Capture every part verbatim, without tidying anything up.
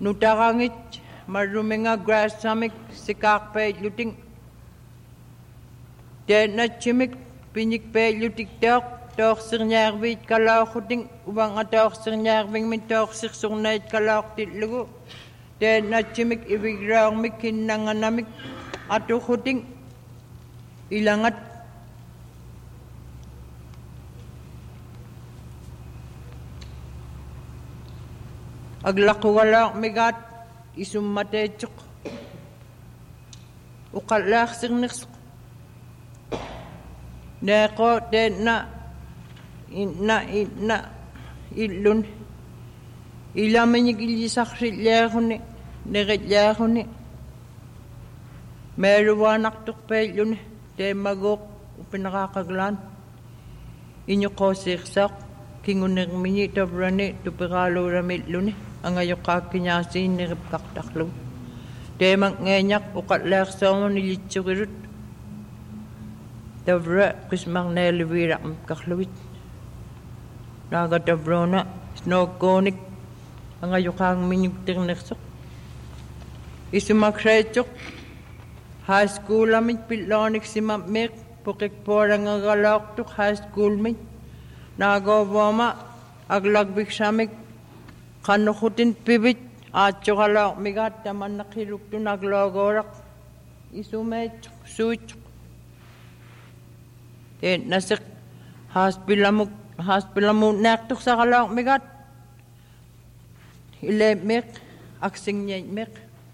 nutarangit maruminga grass samik sikakpe luting den na chimik pinik pe lutik tok tok sirnyarvit kalauhuting ubang atok sirnyarving min tok sirsurnait kalauktit lugu den na chimik ibigrang mikin nanganamik atuhuting ilangat aglakuwalak migat isummatechuk uqallaq sirniqsuq neqo tenna inna inna illun ilaminik illisaqsillaaxuni neqillaaxuni meeruwaanartuq peilluni teemmaguuq upinaqaaqaglaan iñuqoosiirsaq kingunermini tavrani tupiraaluuramilluni angayuqaakkiñaasiinneripqartarlugu teemak ngeeñaq uqallaarsoormun ilitsuqirut tavra qismarneeliviiraqmipqarlugit naaga tavrona snookkuunik angayuqaangmiñuktirnersoq isumaksreitsuq high school amit pilloonik simammiiq puqikpuarangagalaortuq high school mit naagovuama aglagviksamik qannuqutin pivit aatsuqalaormigaat tamannaqiluktun agloogoraq isumeitsuq suitsuq teen nasiq haaspilamuk haaspilamuunneartuqsaqalaormigaat ileemmiiq aksingñaitmiiq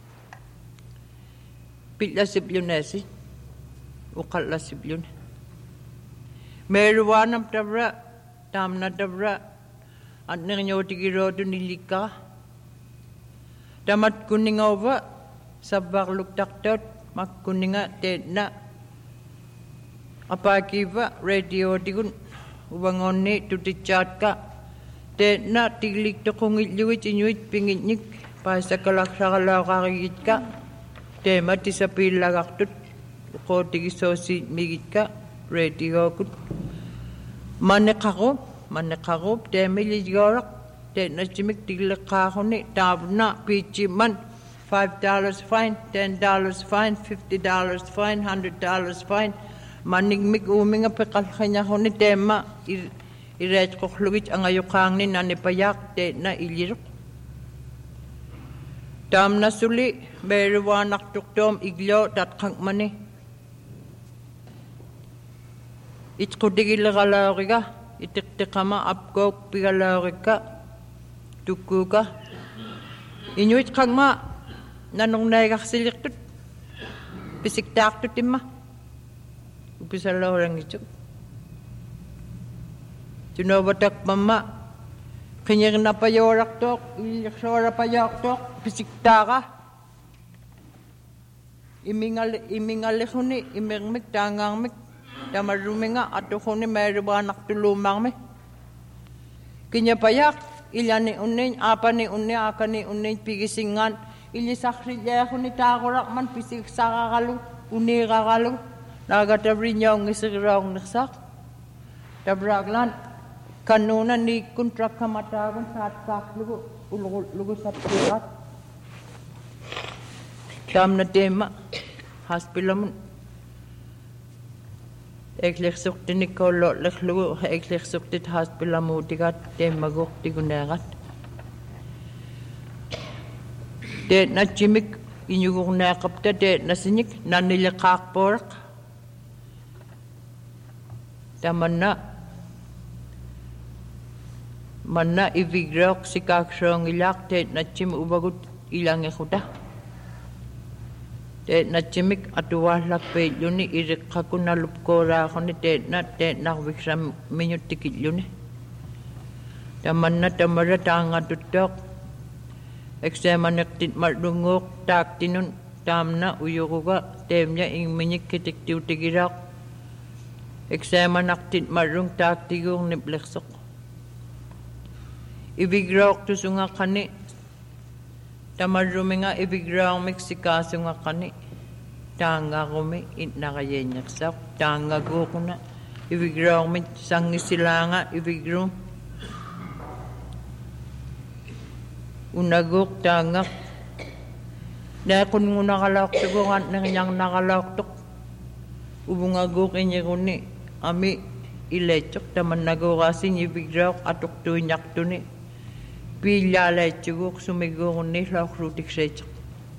pillasipluneasi uqallasiplune meeruwaanam tavra taamna tavra annerñootigirootun illikkaa tamat kunningauva savvarluktartuut makkunninga teenna apaakiiva radiotigun uvangoonni tutitsaatka teenna tigliktoqungillugit iñuit pingitnik paasakalaksaralaoqarigitka teema tisapiillagartut uqootigissoosiimigitka radiookut maneqarup maneqarup teemiligooraq teennasimik tigleqqaaruni taavna piitsimman five dollars fine ten dollars fine fifty dollars fine one hundred dollars fine manigmik uuminga peqalqañaruni teema ireetqorlugit angayuqaangni nanipayaaq teenna illiruq taamnasuli meeruwaanartuqtuum igloo tatqangmani itqutigilleralaoriga itiqtiqama apkook pigalaorikka tukkuuka iñuit qangma nanornaigarsilirtut pisiktaartut imma upisalorangitsuk tunovatakmamma qinirnapayooraqtoq illersoorapayaqtoq pisiktaara imingal imingalleruni imermik taangaarmik tamarruminga atuquni meeruwaanartuluumarmi kiñapayaq ilani unniñ aapani unni aakani unniñ pigisingaan illisarrilleeruni taaquraqman pisiksararalu uniiraralu naagatabriñaungisiriornersaaq tabraaglaan kannuuna niikkun trakkamataagun saatsaaqlugu ulqullugu sappiiraat taamna teema haspilamun eklersuqtinikkoollo'lerlugu eklersuqtit haspilamuutigaat teemmaguuqtiguneerat teetnatsimik iñugurneeqapta teetnasiñik nannileqaarpuuraq tamanna manna ivigrooq sikaaksoongilaaq teetnatsim uvagut ilangequta teetnatsimik atuvaallakpeilluni iriqqakunalupkooraaxuni teetna teetnarviksam miñuttikilluni tamanna tamara taangatuttoq ekseemaneqtit marrunguuq taaktinun taamna uyuruga teemña ingmiñikkitiktiutigiraaq ekseemanaqtit marrung taaktiguurniplersoq ivigrooqtusungaqani tamarruminga ivigraarmik sikaasungaqani taangarumi itnaqayeñersaq taangaguuquna ivigraarmit sangisilaanga ivigruum unagok tangak na kun nguna kalak tugungan nang yang nakalak tuk ubungagok inyekuni ami ilecok taman nagokasin ibigrak atuk tunyak tuni pila lecok sumiguni lakrutik secok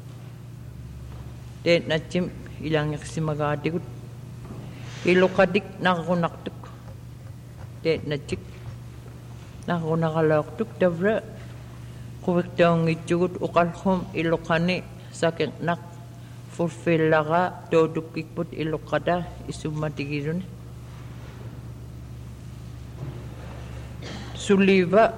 den nachim ilang yaksimagatikut ilokadik nakakunaktuk den nachik nakakunakalaktuk dabra kuwiktang itjugut ukalhom ilokani saking nak fulfill laga dodukikput ilokada isumatigirun suliva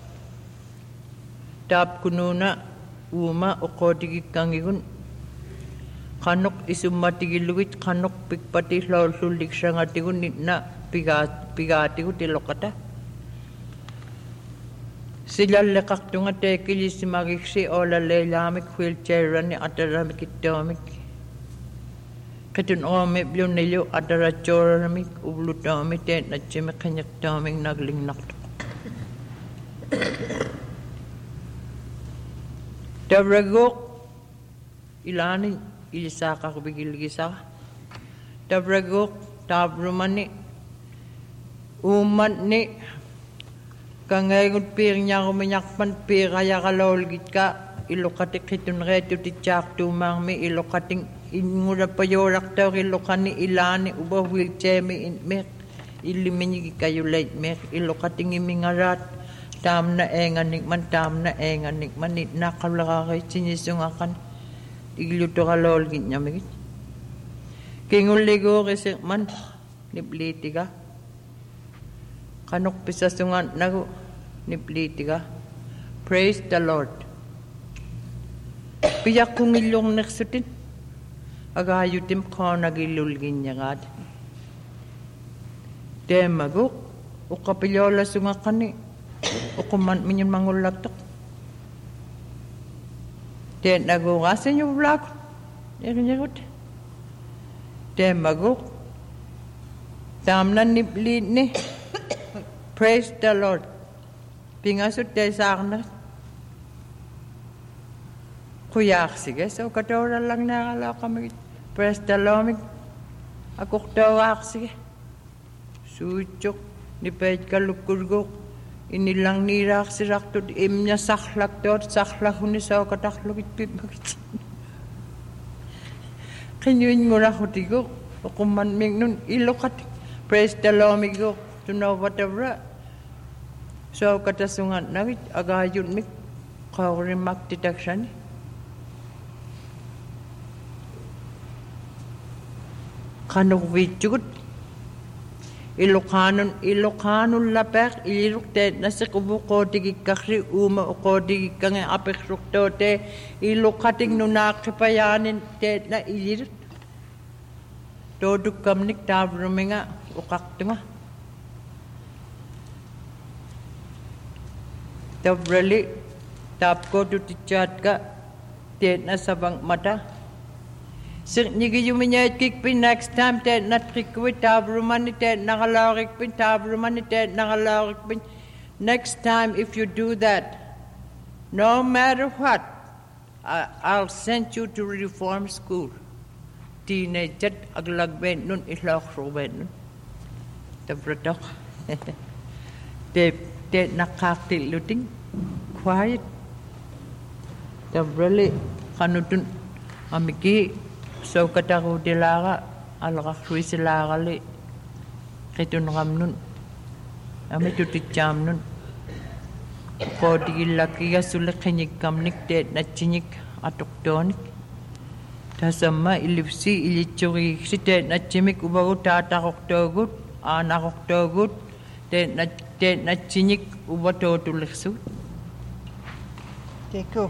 tap kununa uma ukodigikkangigun kanok isumatigilugit kanok pikpati lawsulik sangatigun nitna pigat pigatigut ilokada sila lekaktunga tekili simagiksi ola lelamik wheelchairani ataramik itomik katun ome blunilyo atarachoramik ublutomik ten nachimik kanyaktomik nagling nakto Dabragok ilani ilisaka kubigilgisa Dabragok tabrumani uman ni kangayon pir niya kuminyakpan pir kaya kalol git ka ilokatik hitun reto ti tsak tumang mi ilokating ingura payorak taw ilokani ilani uba wheelchair mi inmek iliminyi kayo late mek ilokating imingarat tam na enganik man tam na enganik man nit nakalakakay sinisungakan igluto kalol git niya mi kinguligo kasi man nipliti ka kanok pisasungan nagu niplitiga praise the Lord piyak kung ilong neksutin agayutim ko nagilulgin niya gad temaguk ukapilyola sungakani ukuman minyon mangulatok ten nagugasin yung vlog nyagut temaguk tamnan niplit ni praise the Lord. Pingasut tayo sa akin na. Kuyak sige. So, katora lang nakala kami. Praise the Lord. Ako katawak sige. Suchok. Nipahit ka lukurgok. Inilang nirak si raktod. Imnya saklak dot. Saklak unis ako kataklog. Itpipagit. Kanyuin mo na kutigok. Ako man ming nun ilokat. Praise the Lord. Migok. To know whatever. So katasungan nagit agayun mik kawrimak detection. Kanok witjut ilokanon ilokanon lapek ilukte nasikubu ko digikakri uma ko digikang apek ruktote ilokating nunak payanin te na ilir doduk kamnik tabruminga ukaktunga Tabrali tap ko tu tichat ka tet na sabang mata sir nigi yuminyait kikpin next time tet na trikwi tabruman tet nakalarik pin tabruman tet nakalarik pin next time if you do that no matter what I, I'll send you to reform school teenage aglagben nun islak ruben nun tabratok te te nakaktil luting quiet tabrali kanutun amiki so kataku dilara alaka kruisilarali kitun ramnun ami tutijam nun ko digilakiga sulekinik kamnik te nachinik atoktonik tasama ilipsi ilichuri site nachimik ubagu tatakoktogut anakoktogut te na te nachinik ubato tuleksu teko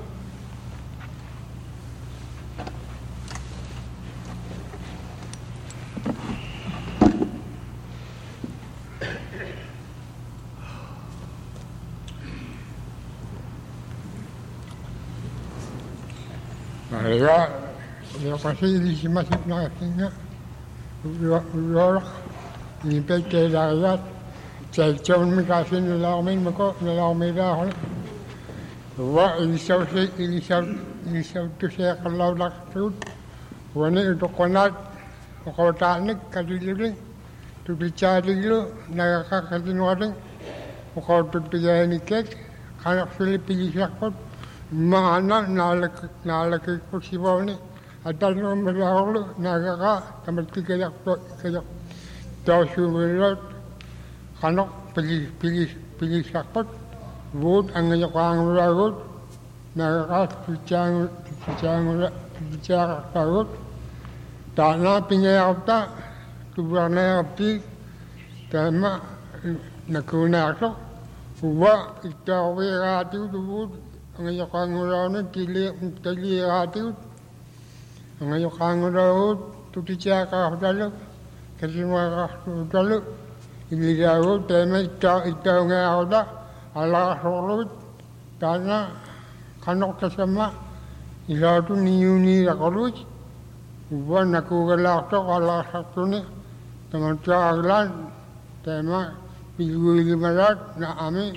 Ya, ya pasti di sini masih nasinya, udah ini pete rakyat, cecon mikasi nelamin mereka nelamin dah, Wa ilisaw si ilisaw ilisaw tu siya kalau laksud. Wani itu konat kau tanik kadiling tu dicari lu naga kadinoring kau tu tiga ini kek kanak sili pilih sakot mana nalak nalak kursi bawah ni ada nomor lalu naga tempat tiga yak kayak tahu sulit kanak pilih pilih pilih sakot wood angin yang lalu naga picang picang picang lalu tanah pinjau tak tubuhnya abdi tema nakuna so wa itawe atu tubuh angin yang lalu kili kili atu angin yang lalu tu dicakap dalu kesimua dalu ini dalu tema ita ita ngau dah Allah solut tanah kanok kesema ila tu niuni rakolus Uban aku gelak tu kalau satu ni teman caklan tema pilih lima rat nak ami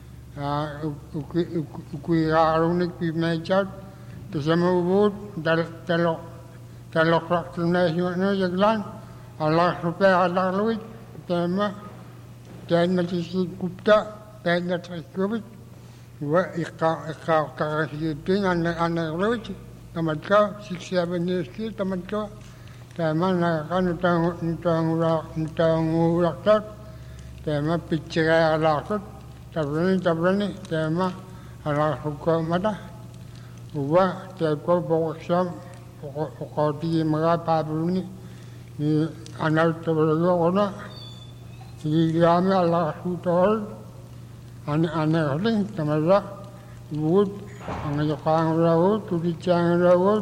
ukui ukui arung ni pi macam tu sama ubud dal telok telok satu ni semua jaglan Allah supaya Allah luit tema dan macam si kupta dan macam kubit wa ikau ikau kasih dengan anak luit tamat ka siksa beniski tamat ka tema kan utang utang urak utang urak tak tema picara laksud tabrani tabrani tema ala hukum ada uwa teko boksam okoti mengapa bunyi ni anak tabrani ona di kami Allah sutol anak-anak ini tamat wood ang yakang rawod, tudicang rawod,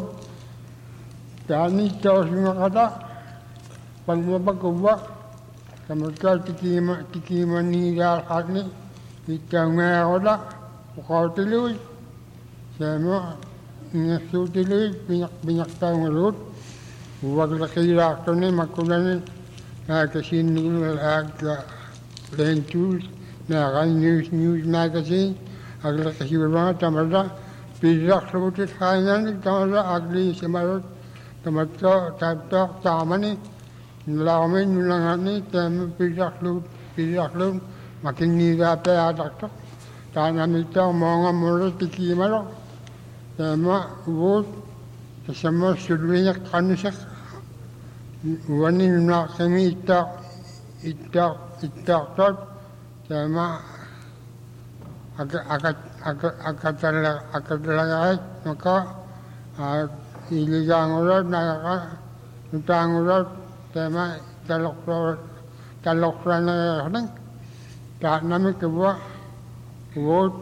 dani tahu semua kata, pagmabag kuba, kamarkal tikima tikima ni dalhat ni, kita ngayola, ukau tiluy, sama ngasu tiluy, binyak binyak tahu ngarut, wag laki rakto ni makulan na kasini agak lentus, na kan news news magazine. Agla kasi berbang tamarda pizak sebutit kainan tamarda agli semarut tamarda tabta tamani nulamin nulangani tem pizak lu pizak lu makin niga pe adak tanah mita monga mulut tiki malo tema wood sama sudwinya kanusak wani nak kami itak itak itak tot tema agak agak agak agak terlalu agak terlalu maka iligang urat naga utang urat tema talok talok rana neng tak nami kebuah wood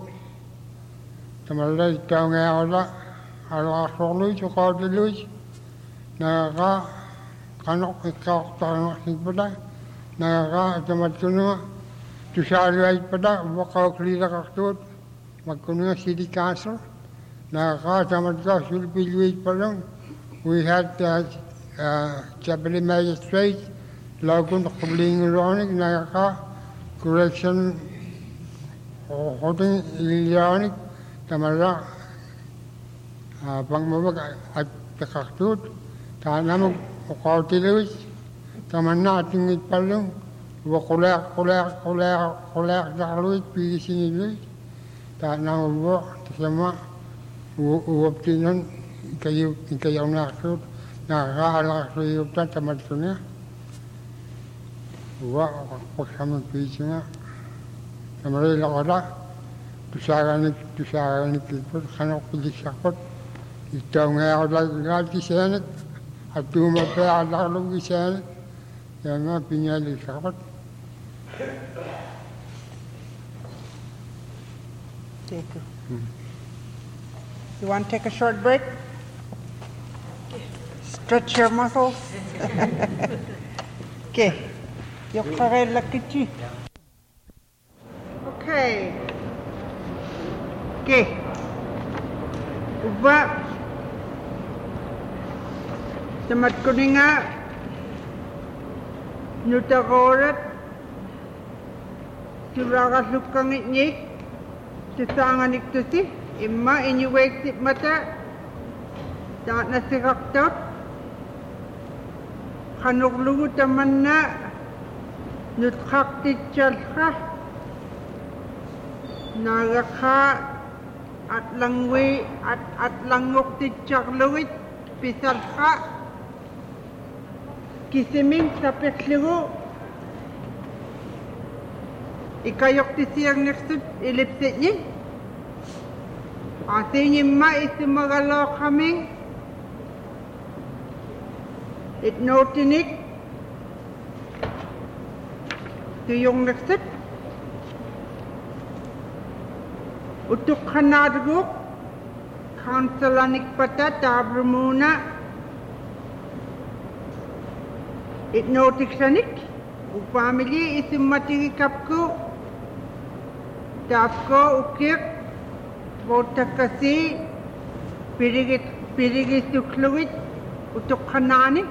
temalai tahu ngaya ala solu cukup dulu naga kanok ikau tanah hiburan naga temat kuno Tusari pada wakau kelira kaktut, makunya city council. Naka tamat ka sulpilwit palang. We had uh, uh, Chapel Magistrate, lagun kubling ronik naka correction holding ilianik tamara pangmabag at kaktut. Tanam wakau tilwit, taman nating palang. Wakulak kulak kulak kulak daluit pilih sini dulu, tak nama buat sama uap tinan kayu kayu naksud nak kalah kayu tak tamat sunya, buat apa sama pilih sini, sama lagi ada tusaran tusaran itu kan aku pilih sakot, itu ngaya ada lagi sana, atu macam ada lagi sana, yang apa pilih sakot. Take a, hmm. You want to take a short break? Stretch your muscles. Okay. Okay. Okay. Uba. Tamat ko ni nga. Nutakorat. Suraga sukangit ni, sisangan iktusi, imma inyuwek mata ta nasikaktot kanuglugu tamanna nutkaktit chalka nagaka at langwi at at langok ti chakluwit pisalka kisiming sapekligo ikayok ti siyang neksut ilipsit niya atin imma isimagalo kami itnotinik tuyong neksut utuk kanaduguk kansalanik pata tabrumuna itnotik sanik upamili isimmatigi kapku tapko ukir botakasi pirigit pirigis tukluit utuk kanani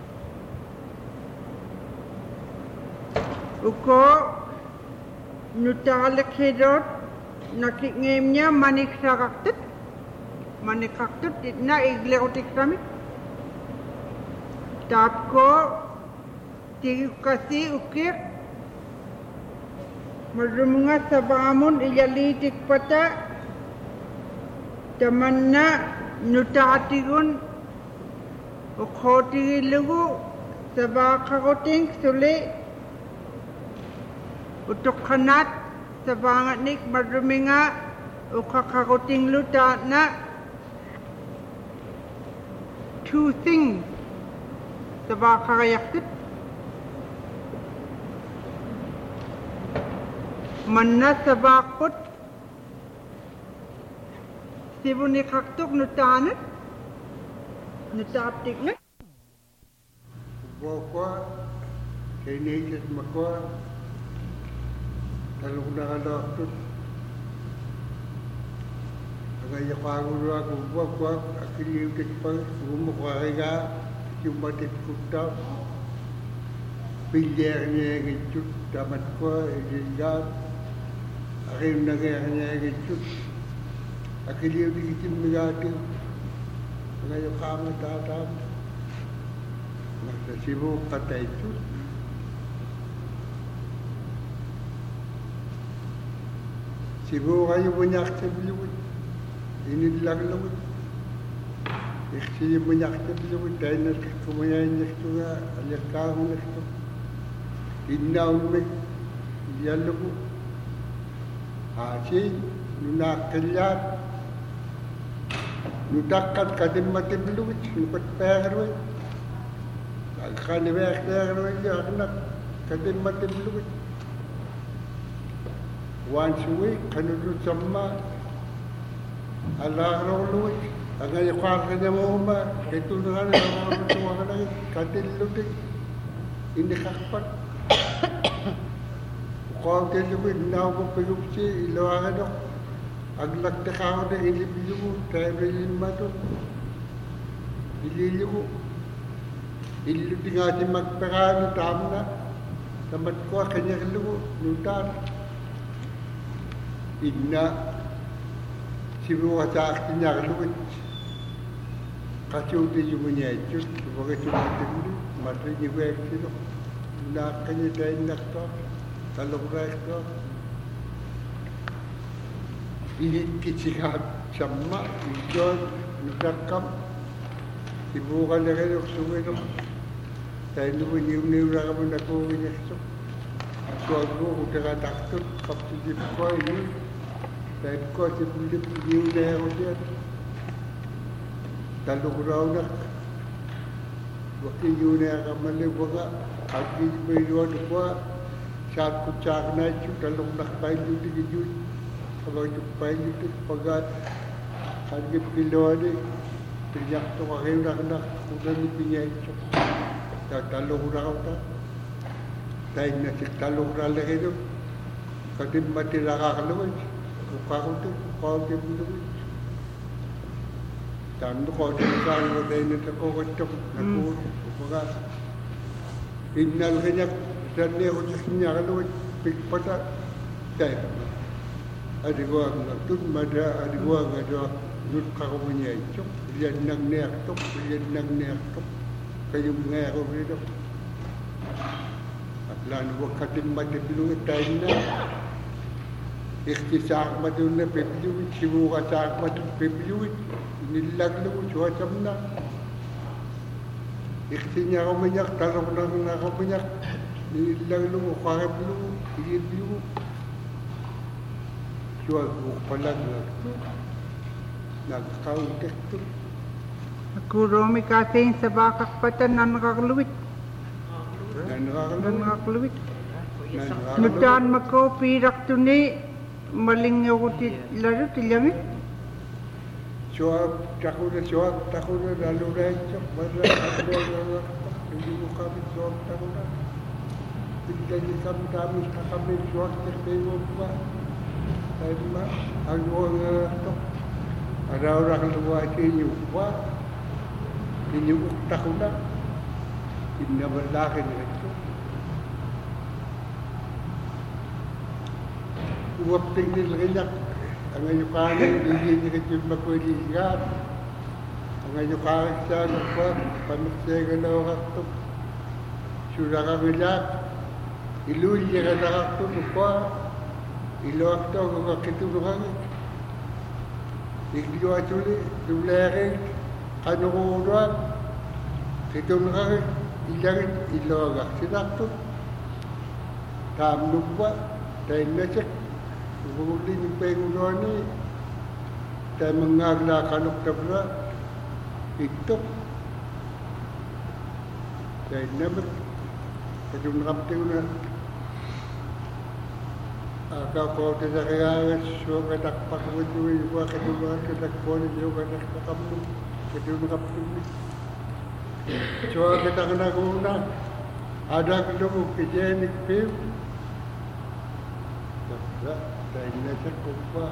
uko nutalak hedot nakikngemnya manik saraktut manik kaktut itna igleotik kami tapko tigukasi ukir marumunga sabamun iyalitik pata tamanna nutatigun ukhoti lugu sabakagoting sule utuk kanat sabangat nik maruminga ukakagoting luta na two things sabakagayaktit manna sabakut sibuni kaktuk nutana nutaptik na Bokwa kainis makwa talung na kalaktot agay yakagulu ako bokwa akiliyutik pa sumukwa kaya cumatit kutap pilyer niya gitut tamat ko ijilgap akim nagaya niya gitut akiliyutik itimigati agay yakama tatam Masa sibuk kata itu sibuk kayu banyak sebelum ini dilakukan ikhsi banyak sebelum dan kemudian itu ada kamu itu inna umek dialog hasil nunak kelihatan nudakat kadim mati belum nukat perlu Kani baik dia kerja anak kadin mati belum. Once a week kanu tu sama Allah rolui. Agar yakar kerja mohon itu dengan orang tua kan kadin luti ini kakpat. Kau kerja pun nau pun perlu si ilo agar dok. Aglak tekau dek ini belum tak boleh matu. Ini juga Illu tinggal di magpekano tamna tamat ko kanya kalu nutan inna sibu wata kinya kalu kacu di jumunya itu sebagai cuma tinggi mati jiwa itu na kanya dah nak to kalau beras to ini kicikan sama ijon nukam sibu kan lagi sungai tu Saya dulu niu-niu lah kamu nak kau ini esok. Suatu udah takut kapsi di kau ini. Saya kau sebelum niu dah dia. Lalu kurang nak. Waktu niu dah kamu ni buka. Aki beriwan buka. Saat kucak naik tu lalu nak baju tiga jut. Kalau tu baju tu pagat. Harga kilo ni. Terjak tu akhir nak nak. Udah ni punya itu. Talong raw ta dahil na si talong raw lagi ito kadin mati nakakalawin kukakunti kukakunti bulawin tando ko din saan mo dahil nito ko katok nakuro kumaga inal kanyak dahil niya ko sa kanya kalawin pigpata dahil Adigo ang tun mada adigo ang ado nut kakunya itu dia nang nek tok dia nang nek tok kayu ngero itu atlan wakatin mada dulu taina ikhtisak maduna pebiu chibu kasak madu pebiu nilag lu chua chamna ikhtinya ko manyak tarok nang na ko manyak nilag lu kharab lu ibiu chua ko palag nagkauntek tu. Aku romi kasing sa bakak patan nan nakakaluwit. Nan Nan nakakaluwit. nakakaluwit. Nutan mako pirak tu ni maling ako ti laro tilyangin. Chua takuna chua takuna lalu rancak pada ada orang di muka chua takuna. Jadi kami kami kami chua terpewo buat. Tapi aku orang tu ada orang tua kinyu buat kinyu takuna. Ini berlaku itu. Uap tinggi lenyap. Ang ayukan hindi hindi kita makuligat. Ang ayukan siya nagpa pamagsega na wakto. Sura ka bilak. Iluy ka na wakto nagpa. Ilo wakto kung kakitulungan. Igdiyo at uli. Dulere. Kanukuruan. Kitulungan. Ilangin. Ilo ka sinakto. Tamnugwa. Tayo na siya. Kemudian jumpa yang ni, saya mengarlah kanuk tabra, itu, saya nama, saya cuma ramai una, agak kau tidak kaya, suka tak pakai baju, ibu akan jual, tidak boleh juga tak kamu, saya cuma ramai. Suka kita kena guna, ada kedua kejenik pil. Dahil na siya kung pa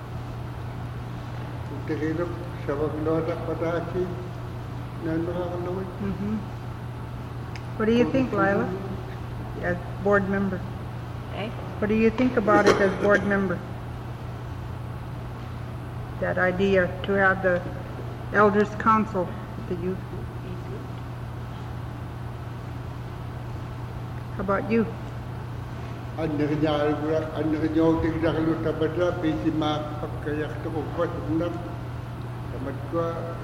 kung tingilok sa maglodak patasi na nakakalawit. Mm-hmm. What do you think, Lila, as board member? Eh? What do you think about it as board member? That idea to have the elders council with the youth. How about you? Ang nangyari ko, ang nangyari tingnan ko sa badla, pwede makapagkayak ito ko ko, tumnap. Tamad ko,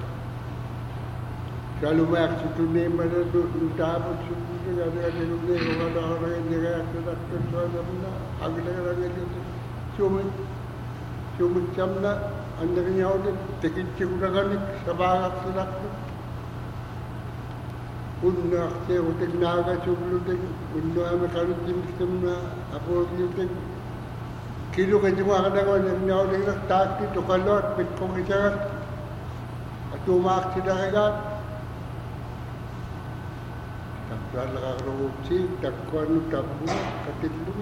sa lumayak sa tunay man na doon tapos sa tunay, ano ka tinunay, kung ano ako na hindi kaya sa daktan sa alam na, ang nangyari dito, sumit, sumit siyam na, ang nangyari din, tikit siya ko na ganik sa bakak sa daktan. Unna saya utek naga sebelum dek unna ame kalau tim semua apa dia dek kilo kan cuma ada kan yang nyau dek nak tak itu kalau pet pengisaran atau mak tidak kan tak salah korupsi tak kuat tak buat katil dulu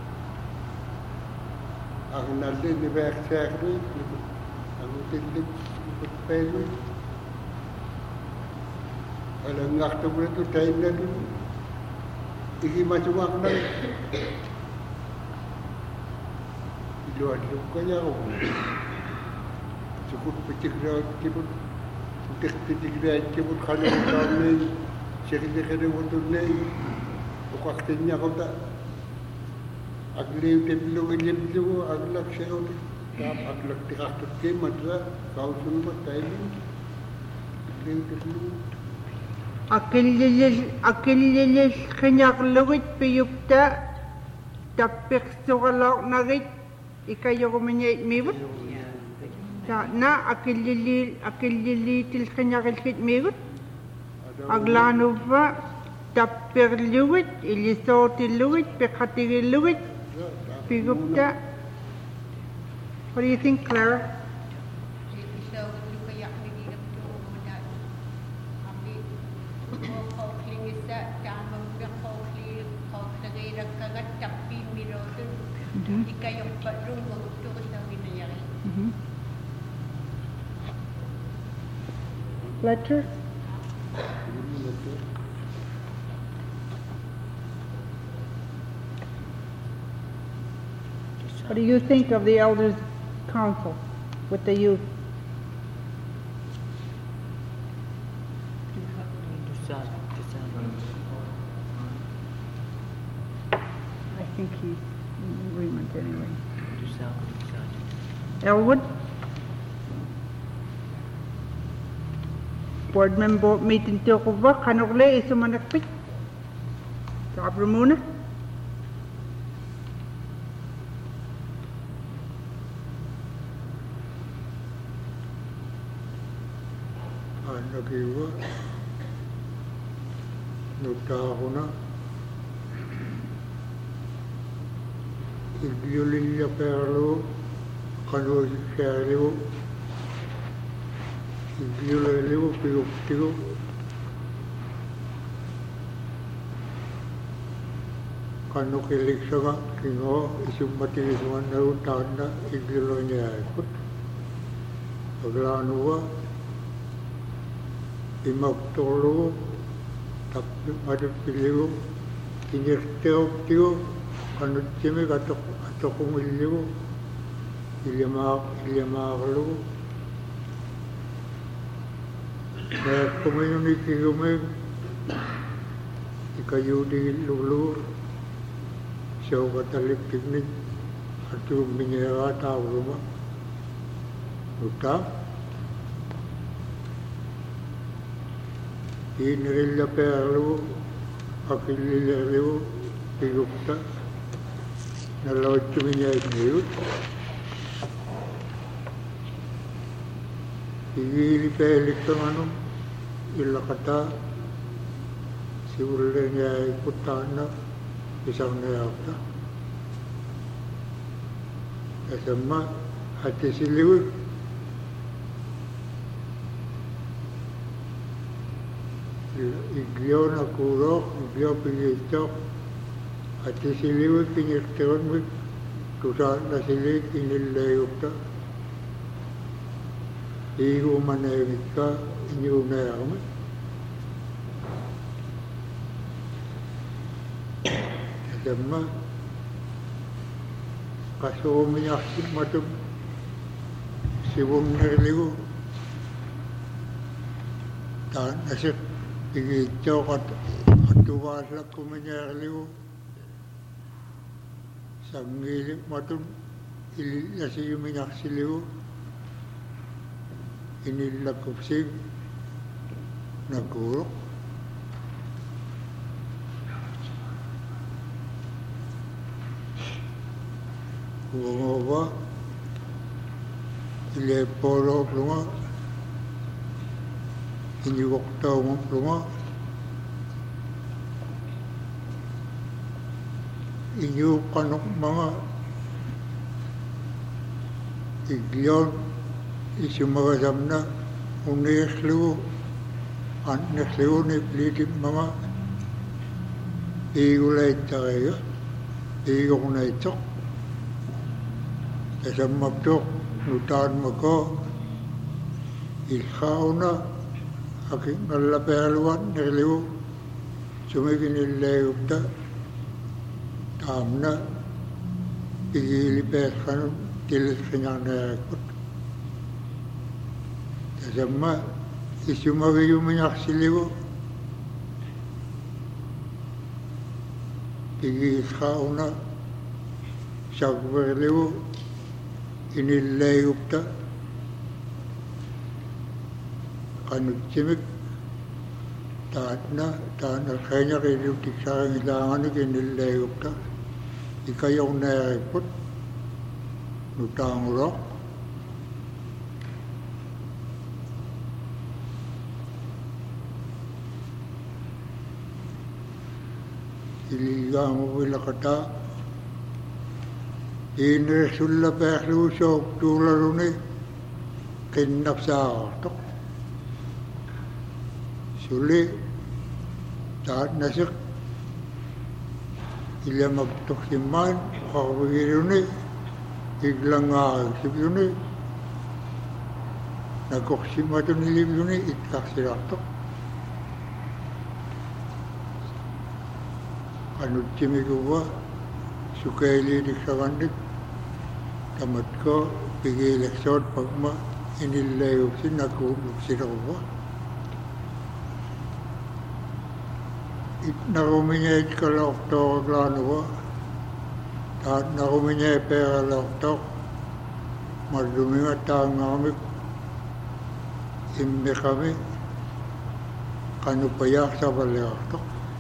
aku nanti di back sekali aku tinggal ikut pelu. Kalau ngak tu boleh tu time dah tu, iki macam apa nak? Luar tu kaya aku, cukup pecik dah, cukup pecik pecik dah, cukup kalau kita ni, sekali kena waktu ni, waktunya kau tak, agli teblu agli teblu, aglak seorang, tak aglak tiga tu kemat lah, kau semua time ni, agli teblu. Akillilis akillilis kinaklawit piyupta tapik sukalaw nagit ikayo kumanyait miwit sa na akillili akillilitil kinakilkit miwit aglano pa tapir luwit ilisoti luwit pikatigil luwit piyupta. What do you think, Clara? Ika yung parungo ito sa winayari. Fletcher? What do you think of the elders' council with the youth? I think he's in agreement anyway. Elwood? Board member meeting to over, kanukle isu manakpit. Sabro muna. Nakiwa nutahuna igyulilya perlu kanu shariu igyuliliu piuktiu kanu kiliksaga kingo isumati isumanaru tanda igyulonya ikut aglanuwa imagtolo tapi ada pilih kinerteo tio kanut cime katok katok kumiliu ilma ilma kalu na community kume ikayu di lulu so katalik piknik atu minyawa tahu rumah utah Inrilla perlu, akilileriu, pigukta, nalochuminya niut. Igili peliktamanu, illa kata, siulenya ikutana, isang nayakta. Kasama, hati siliu. Iglio na kuro, iglio pinito, at isiliwit pinirteon mo, tusa na silit inilayok ta. Igo manayamit ka, inyo nayamit. Kasama, kaso umiyaksip matum, siwong naligo, ta nasip, Igito kat katuwasa kumenyarliu sangilik matun ilasi minyaksiliu inilakupsig nagurok Uwa ile polo lunga ini waktu rumah ini kanok mga igyon isu mga samna uneslu aneslu ni plitip mga igulay tayo igulay tok kasama tok nutan mako ilhaw na aking nalapeluan niliw sumikinilayog ta tam na igilipet ka tilis kanyang nayakot kasama isumagayumanyak siliw igis ka una sagberliw inilayog ta kanut cimik taat na taat na kanya kinilutik sa kailangan na kinilayok ta ikayaw na ikot nutang rock iliga mo wala kata inresulla pehlusok tularuni kinapsa tok Suli, taat nasik, ila magtuksiman, kakawagiruni, iglang agsip yuni, nagkuksima ito nilim yuni, itkaksiratok. Anut cimikuwa, sukaili dik sa kandik, tamat ko pigi eleksyon pagma inilayo sinagulog sila ko. Nakuminyay ka lokto klano ko. At nakuminyay pera lokto. Madumi nga taong kami. Imbe kami. Kanupayak sa balakto.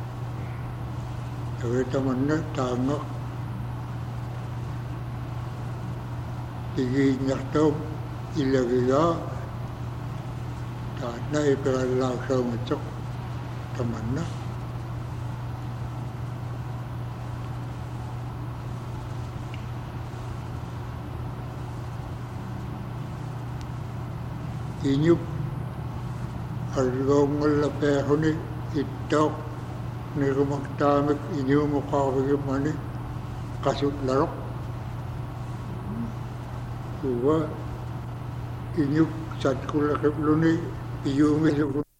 Sabi taman na tangak. Tigil niya ito ilagiya. At na ipiralang sa matsok. Taman na. Inyup argong lapeho ni itok ni rumagtamik inyo mukawag mani kasut larok kuwa inyup sat kulakip lo ni iyumi